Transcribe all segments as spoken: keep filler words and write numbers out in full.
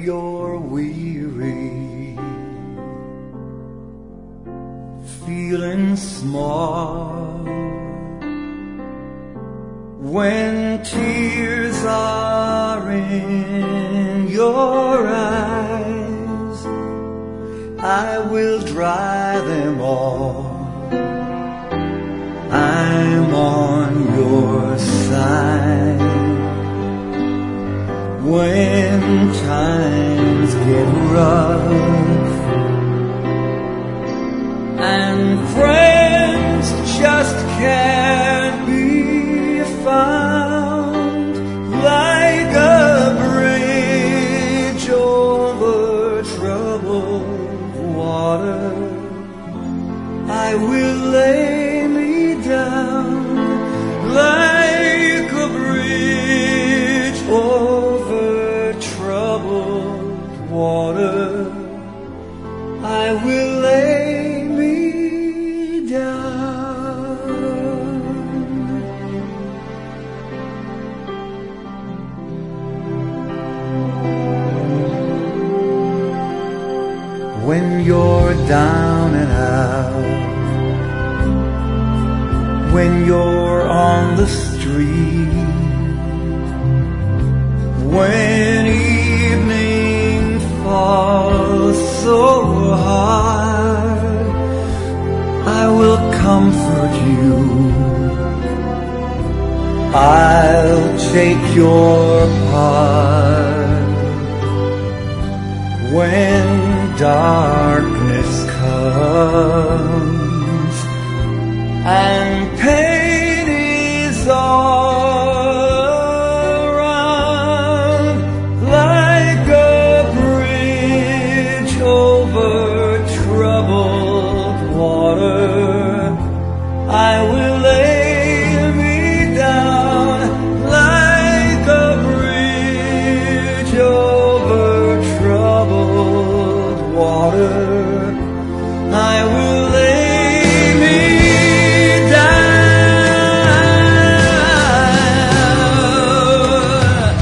you're weary, feeling small, when tears are in your eyes, I will dry them all. I'm on your side. When times get rough and friends just can't be found, like a bridge over troubled water, I will lay me down like a bridge over troubled water. I will lay me down. When you're down and out, when you're on the street, when evening falls so hard, I will comfort you. I'll take your part. When darkness comes and pain is all around, like a bridge over troubled water, I will lay me down like a bridge over troubled water. I will lay me down.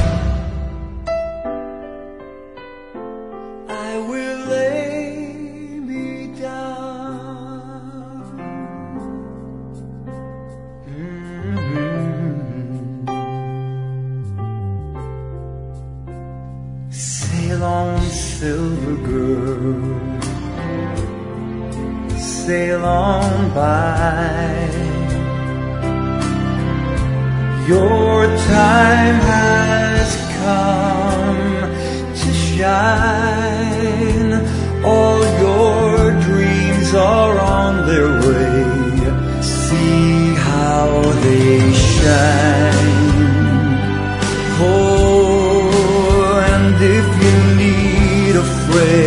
I will lay me down. Mm-hmm. Sail on, silver girl, sail on by. Your time has come to shine. All your dreams are on their way. See how they shine. Oh, and if you need a friend,